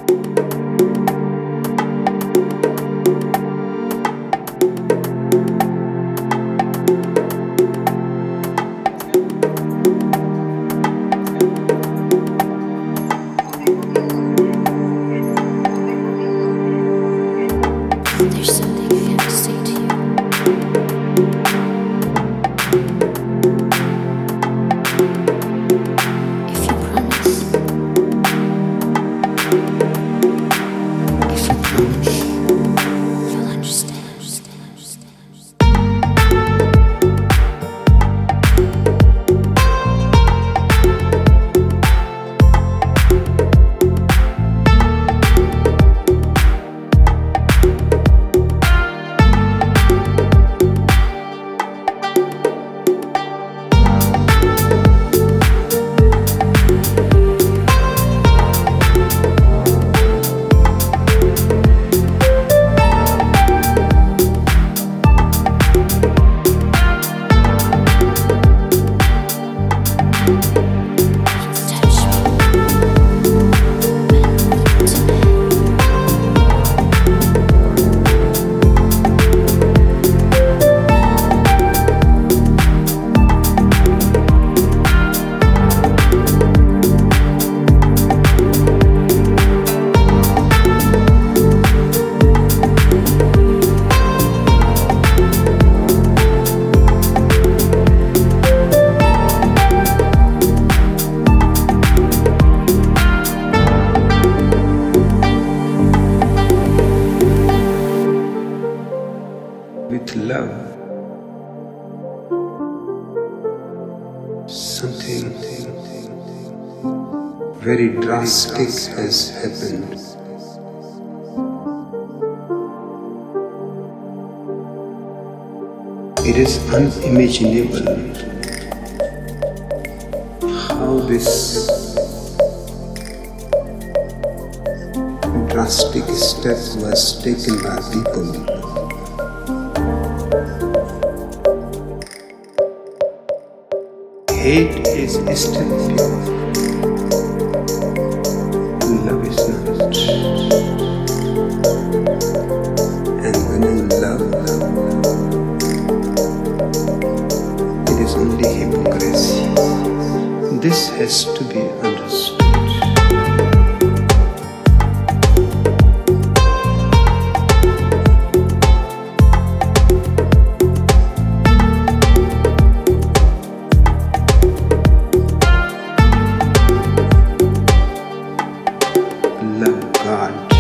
There's something I have to say to you. If you promise, you'll understand. With love, something very drastic has happened. It is unimaginable how this drastic step was taken by people. Hate is still pure, love is not. And when in love, it is only hypocrisy. This has to be understood. Love God.